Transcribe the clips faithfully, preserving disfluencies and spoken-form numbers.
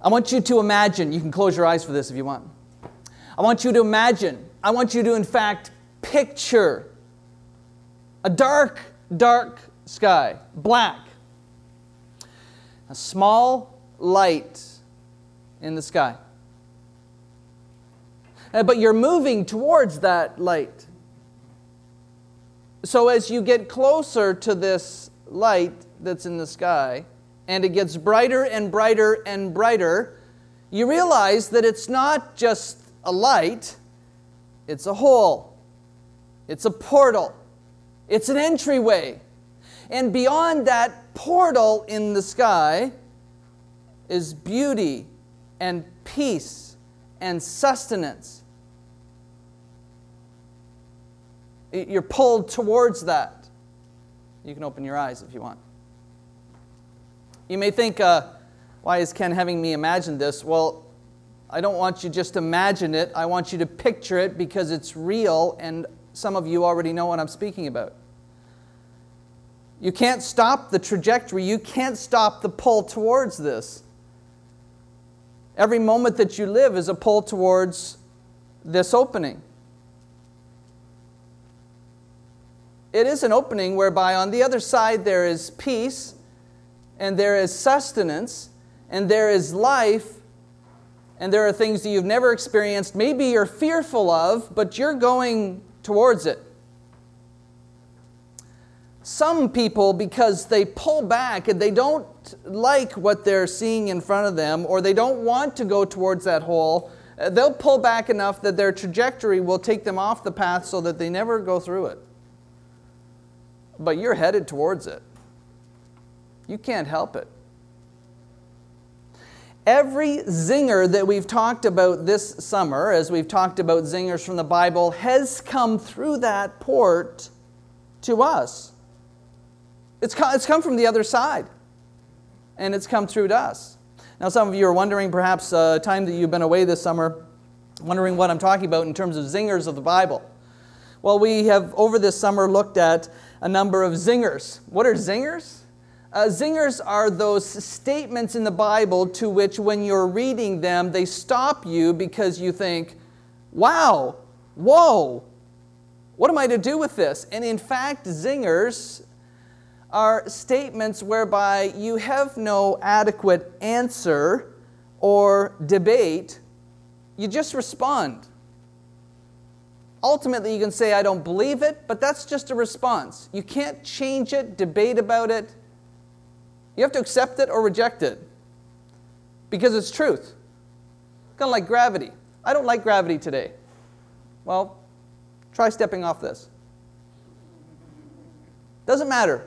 I want you to imagine, you can close your eyes for this if you want. I want you to imagine, I want you to in fact picture a dark, dark sky, black. A small light in the sky. Uh, But you're moving towards that light. So as you get closer to this light that's in the sky, and it gets brighter and brighter and brighter, you realize that it's not just a light, it's a hole. It's a portal. It's an entryway. And beyond that portal in the sky is beauty and peace and sustenance. You're pulled towards that. You can open your eyes if you want. You may think, uh, why is Ken having me imagine this? Well, I don't want you just to imagine it. I want you to picture it because it's real, and some of you already know what I'm speaking about. You can't stop the trajectory. You can't stop the pull towards this. Every moment that you live is a pull towards this opening. It is an opening whereby on the other side there is peace, and there is sustenance, and there is life, and there are things that you've never experienced. Maybe you're fearful of, but you're going towards it. Some people, because they pull back and they don't like what they're seeing in front of them, or they don't want to go towards that hole, they'll pull back enough that their trajectory will take them off the path so that they never go through it. But you're headed towards it. You can't help it. Every zinger that we've talked about this summer, as we've talked about zingers from the Bible, has come through that port to us. It's come, it's come from the other side, and it's come through to us. Now, some of you are wondering, perhaps a time that you've been away this summer, wondering what I'm talking about in terms of zingers of the Bible. Well, we have, over this summer, looked at a number of zingers. What are zingers? Uh, zingers are those statements in the Bible to which, when you're reading them, they stop you because you think, wow, whoa, what am I to do with this? And in fact, zingers are statements whereby you have no adequate answer or debate. You just respond. Ultimately, you can say, I don't believe it, but that's just a response. You can't change it, debate about it. You have to accept it or reject it because it's truth. Kind of like gravity. I don't like gravity today. Well, try stepping off this. Doesn't matter.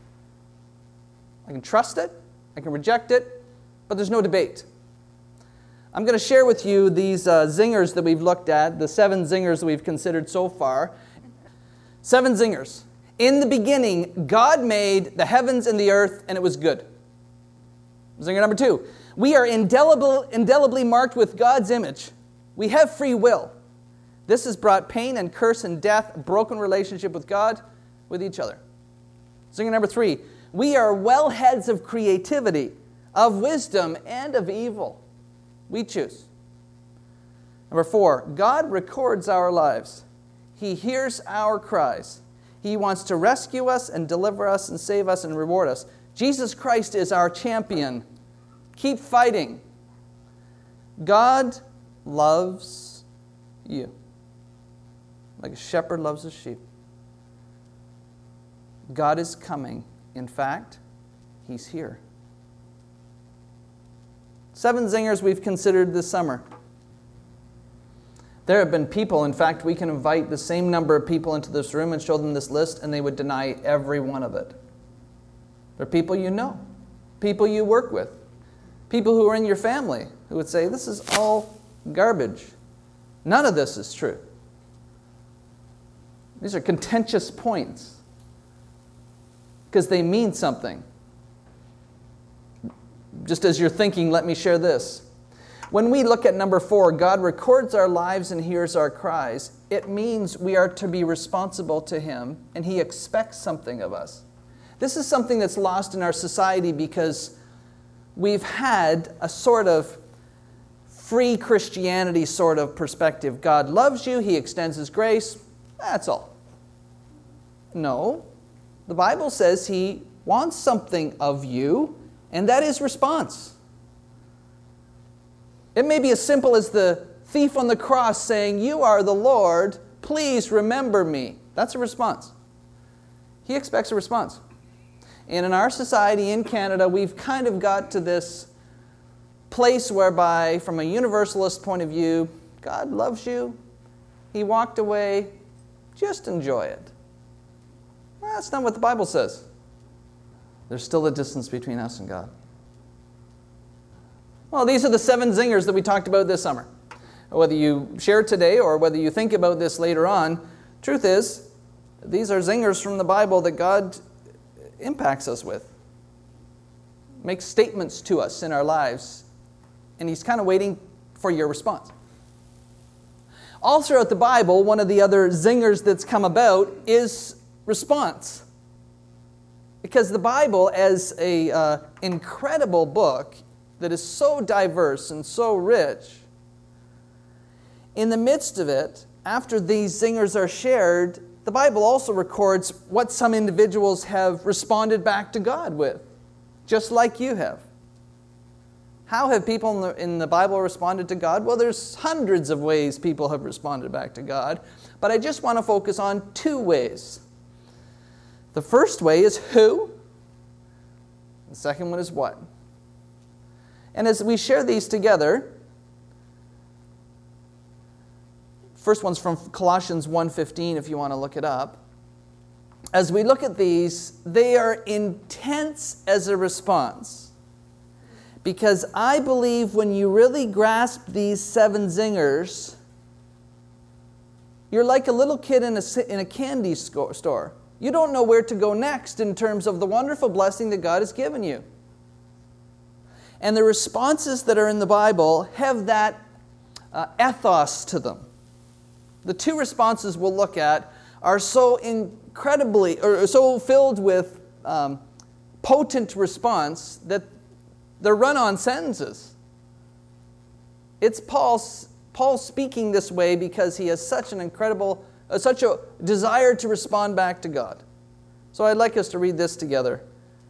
I can trust it, I can reject it, but there's no debate. I'm going to share with you these uh, zingers that we've looked at, the seven zingers that we've considered so far. Seven zingers. In the beginning, God made the heavens and the earth, and it was good. Zinger number two. We are indelible, indelibly marked with God's image. We have free will. This has brought pain and curse and death, a broken relationship with God, with each other. Zinger number three. We are wellheads of creativity, of wisdom, and of evil. We choose. Number four, God records our lives. He hears our cries. He wants to rescue us and deliver us and save us and reward us. Jesus Christ is our champion. Keep fighting. God loves you, like a shepherd loves his sheep. God is coming. In fact, he's here. Seven zingers we've considered this summer. There have been people, in fact, we can invite the same number of people into this room and show them this list, and they would deny every one of it. There are people you know, people you work with, people who are in your family who would say, this is all garbage. None of this is true. These are contentious points because they mean something. Just as you're thinking, let me share this. When we look at number four, God records our lives and hears our cries, it means we are to be responsible to him, and he expects something of us. This is something that's lost in our society because we've had a sort of free Christianity sort of perspective. God loves you, He extends His grace, that's all. No, the Bible says He wants something of you, and that is response. It may be as simple as the thief on the cross saying, "You are the Lord, please remember me." That's a response. He expects a response. And in our society in Canada, we've kind of got to this place whereby, from a universalist point of view, God loves you, He walked away, just enjoy it. Well, that's not what the Bible says. There's still a distance between us and God. Well, these are the seven zingers that we talked about this summer. Whether you share today or whether you think about this later on, truth is, these are zingers from the Bible that God impacts us with, makes statements to us in our lives, and He's kind of waiting for your response. All throughout the Bible, one of the other zingers that's come about is response. Because the Bible, as an uh, incredible book that is so diverse and so rich, in the midst of it, after these zingers are shared, the Bible also records what some individuals have responded back to God with, just like you have. How have people in the, in the Bible responded to God? Well, there's hundreds of ways people have responded back to God, but I just want to focus on two ways. The first way is who. The second one is what. And as we share these together, first one's from Colossians one fifteen, if you want to look it up. As we look at these, they are intense as a response. Because I believe when you really grasp these seven zingers, you're like a little kid in a, in a candy store. You don't know where to go next in terms of the wonderful blessing that God has given you. And the responses that are in the Bible have that uh, ethos to them. The two responses we'll look at are so incredibly, or so filled with um, potent response that they're run-on sentences. It's Paul, Paul speaking this way because he has such an incredible, uh, such a desire to respond back to God. So I'd like us to read this together.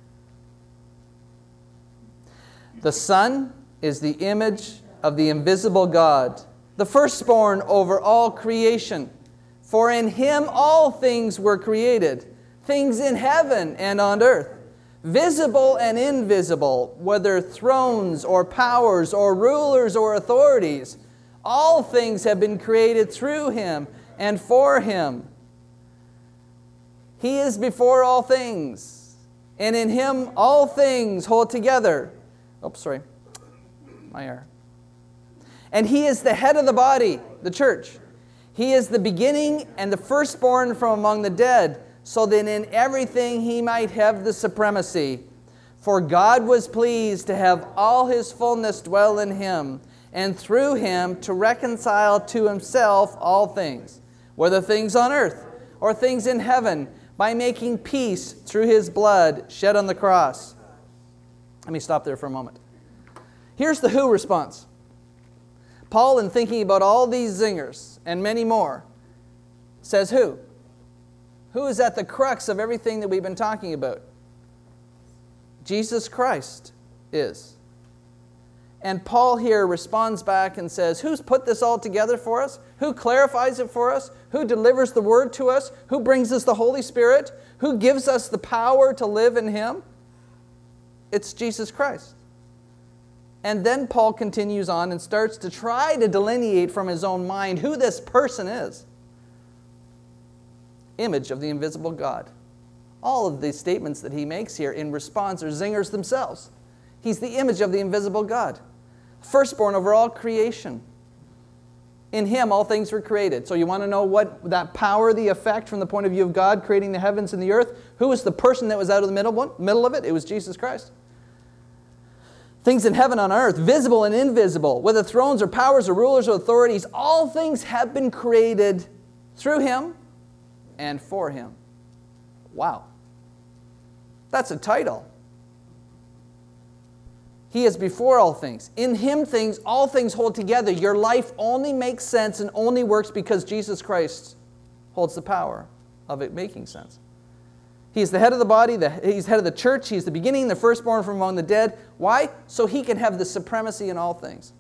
The Son is the image of the invisible God, the firstborn over all creation. For in Him all things were created, things in heaven and on earth, visible and invisible, whether thrones or powers or rulers or authorities. All things have been created through Him and for Him. He is before all things, and in Him all things hold together. Oops, sorry. My error. And He is the head of the body, the church. He is the beginning and the firstborn from among the dead, so that in everything He might have the supremacy. For God was pleased to have all His fullness dwell in Him, and through Him to reconcile to Himself all things, whether things on earth or things in heaven, by making peace through His blood shed on the cross. Let me stop there for a moment. Here's the who response. Paul, in thinking about all these zingers and many more, says who? Who is at the crux of everything that we've been talking about? Jesus Christ is. And Paul here responds back and says, who's put this all together for us? Who clarifies it for us? Who delivers the word to us? Who brings us the Holy Spirit? Who gives us the power to live in Him? It's Jesus Christ. And then Paul continues on and starts to try to delineate from his own mind who this person is. Image of the invisible God. All of these statements that he makes here in response are zingers themselves. He's the image of the invisible God. Firstborn over all creation. In Him all things were created. So you want to know what that power, the effect from the point of view of God creating the heavens and the earth? Who was the person that was out of the middle, one, middle of it? It was Jesus Christ. Things in heaven on earth, visible and invisible, whether thrones or powers or rulers or authorities, all things have been created through Him and for Him. Wow. That's a title. He is before all things. In Him things, all things hold together. Your life only makes sense and only works because Jesus Christ holds the power of it making sense. He's the head of the body. The, he's head of the church. He's the beginning, the firstborn from among the dead. Why? So He can have the supremacy in all things.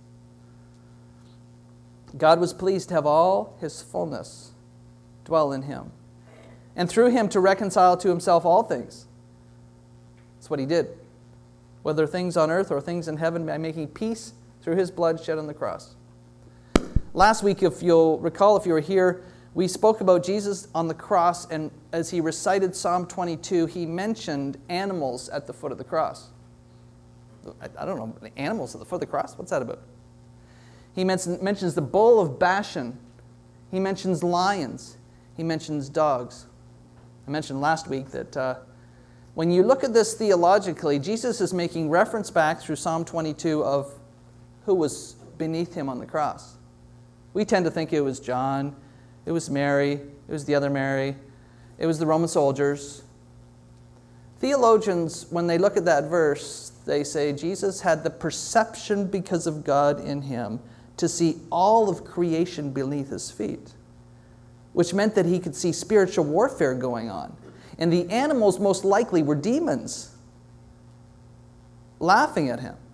God was pleased to have all His fullness dwell in Him, and through Him to reconcile to Himself all things. That's what He did, whether things on earth or things in heaven, by making peace through His blood shed on the cross. Last week, if you'll recall, if you were here, we spoke about Jesus on the cross, and as He recited Psalm twenty-two, He mentioned animals at the foot of the cross. I, I don't know, animals at the foot of the cross? What's that about? He mentions, mentions the bull of Bashan. He mentions lions. He mentions dogs. I mentioned last week that uh, when you look at this theologically, Jesus is making reference back through Psalm twenty-two of who was beneath Him on the cross. We tend to think it was John, it was Mary, it was the other Mary, it was the Roman soldiers. Theologians, when they look at that verse, they say Jesus had the perception because of God in Him to see all of creation beneath His feet, which meant that He could see spiritual warfare going on. And the animals most likely were demons laughing at Him.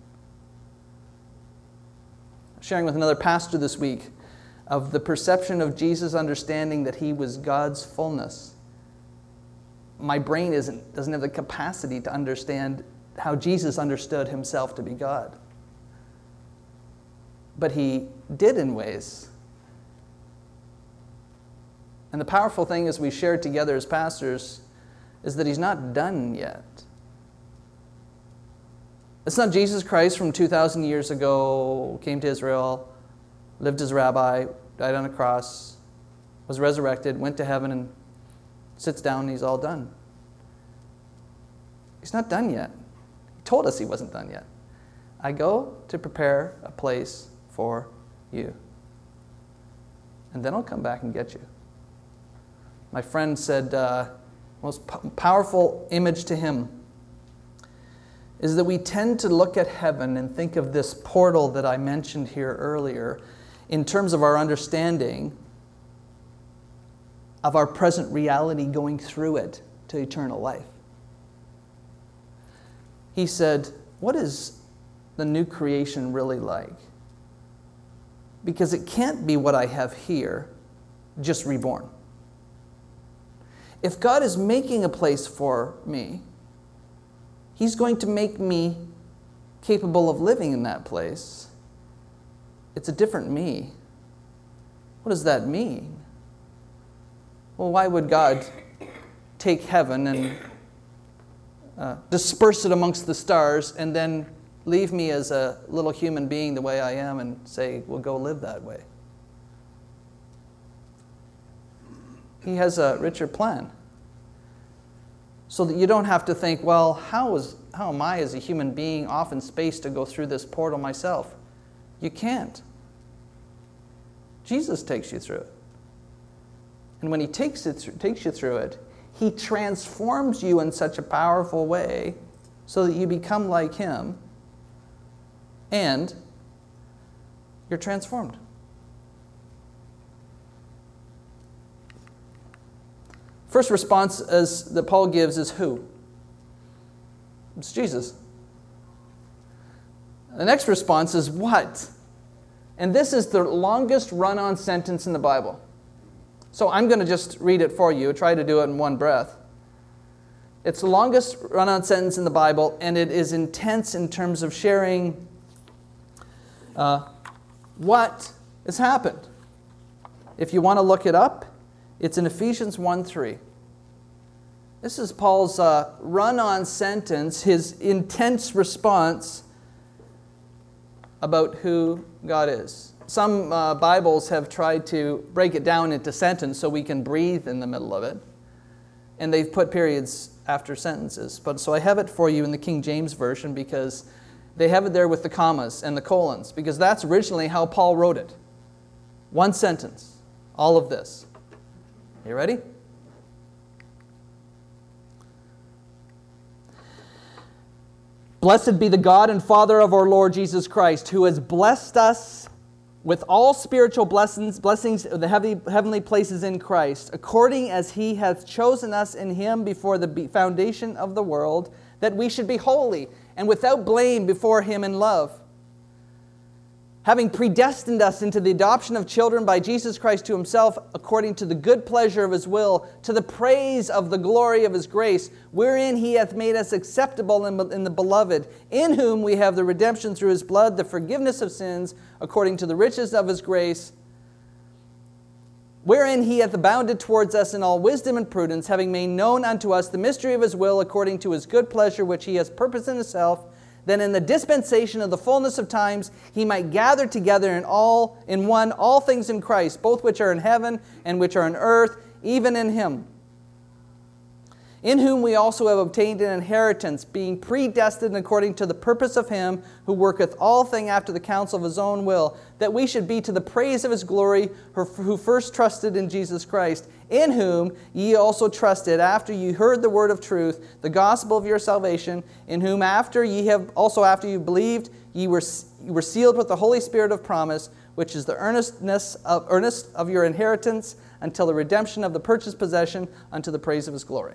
Sharing with another pastor this week of the perception of Jesus understanding that He was God's fullness. My brain isn't, doesn't have the capacity to understand how Jesus understood Himself to be God. But He did in ways. And the powerful thing as we shared together as pastors is that He's not done yet. It's not Jesus Christ from two thousand years ago, came to Israel, lived as rabbi, died on a cross, was resurrected, went to heaven, and sits down and He's all done. He's not done yet. He told us He wasn't done yet. I go to prepare a place for you. And then I'll come back and get you. My friend said, uh, most po- powerful image to him is that we tend to look at heaven and think of this portal that I mentioned here earlier in terms of our understanding of our present reality going through it to eternal life. He said, what is the new creation really like? Because it can't be what I have here, just reborn. If God is making a place for me, He's going to make me capable of living in that place. It's a different me. What does that mean? Well, why would God take heaven and uh, disperse it amongst the stars and then leave me as a little human being the way I am and say, well, go live that way? He has a richer plan. So that you don't have to think, well, how is how am I as a human being off in space to go through this portal myself? You can't. Jesus takes you through it. And when He takes it through, takes you through it, He transforms you in such a powerful way so that you become like Him and you're transformed. First response as that Paul gives is who? It's Jesus. The next response is what? And this is the longest run-on sentence in the Bible. So I'm going to just read it for you, try to do it in one breath. It's the longest run-on sentence in the Bible, and it is intense in terms of sharing uh, what has happened. If you want to look it up, it's in Ephesians one three. This is Paul's uh, run-on sentence, his intense response about who God is. Some uh, Bibles have tried to break it down into sentence so we can breathe in the middle of it. And they've put periods after sentences. But so I have it for you in the King James Version because they have it there with the commas and the colons, because that's originally how Paul wrote it. One sentence, all of this. You ready? Blessed be the God and Father of our Lord Jesus Christ, who has blessed us with all spiritual blessings, blessings of the heavenly, heavenly places in Christ, according as He hath chosen us in Him before the foundation of the world, that we should be holy and without blame before Him in love. Having predestined us into the adoption of children by Jesus Christ to Himself, according to the good pleasure of His will, to the praise of the glory of His grace, wherein He hath made us acceptable in the Beloved, in whom we have the redemption through His blood, the forgiveness of sins, according to the riches of His grace, wherein He hath abounded towards us in all wisdom and prudence, having made known unto us the mystery of His will, according to His good pleasure, which He has purposed in Himself, that in the dispensation of the fullness of times He might gather together in all in one all things in Christ, both which are in heaven and which are in earth, even in Him, in whom we also have obtained an inheritance, being predestined according to the purpose of Him who worketh all things after the counsel of His own will, that we should be to the praise of His glory, who first trusted in Jesus Christ, in whom ye also trusted, after ye heard the word of truth, the gospel of your salvation, in whom after ye have also after you believed, ye were, ye were sealed with the Holy Spirit of promise, which is the earnestness of, earnest of your inheritance, until the redemption of the purchased possession, unto the praise of His glory.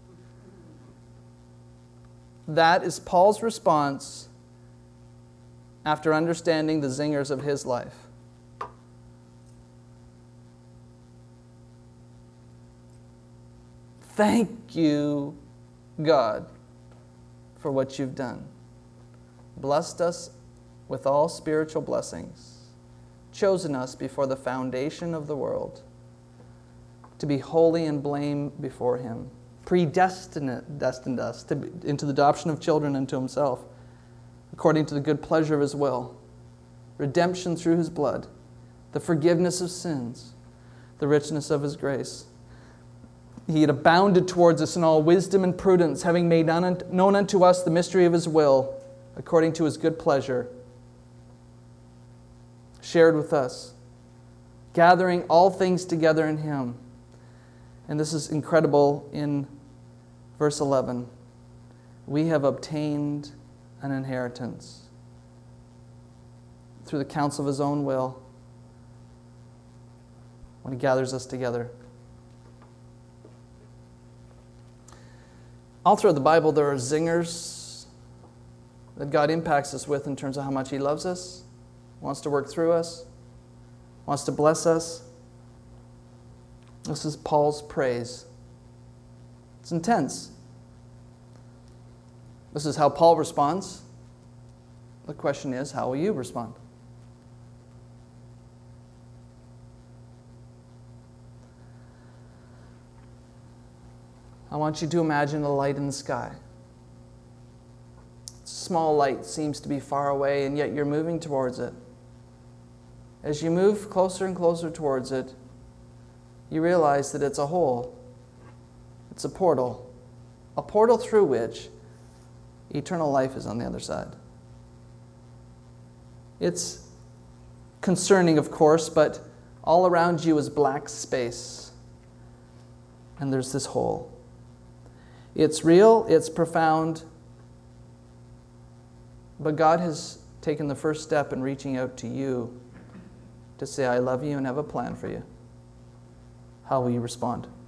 That is Paul's response after understanding the zingers of his life. Thank you, God, for what you've done. Blessed us with all spiritual blessings, chosen us before the foundation of the world to be holy and blame before Him, predestined destined us to be, into the adoption of children unto Himself, according to the good pleasure of His will, redemption through His blood, the forgiveness of sins, the richness of His grace. He had abounded towards us in all wisdom and prudence, having made known unto us the mystery of His will, according to His good pleasure, shared with us, gathering all things together in Him. And this is incredible in verse eleven. We have obtained an inheritance through the counsel of His own will when He gathers us together. All throughout the Bible, there are zingers that God impacts us with in terms of how much He loves us, wants to work through us, wants to bless us. This is Paul's praise. It's intense. This is how Paul responds. The question is, how will you respond? I want you to imagine a light in the sky. It's a small light, seems to be far away, and yet you're moving towards it. As you move closer and closer towards it, you realize that it's a hole. It's a portal. A portal through which eternal life is on the other side. It's concerning, of course, but all around you is black space. And there's this hole. It's real, it's profound, but God has taken the first step in reaching out to you to say, I love you and have a plan for you. How will you respond?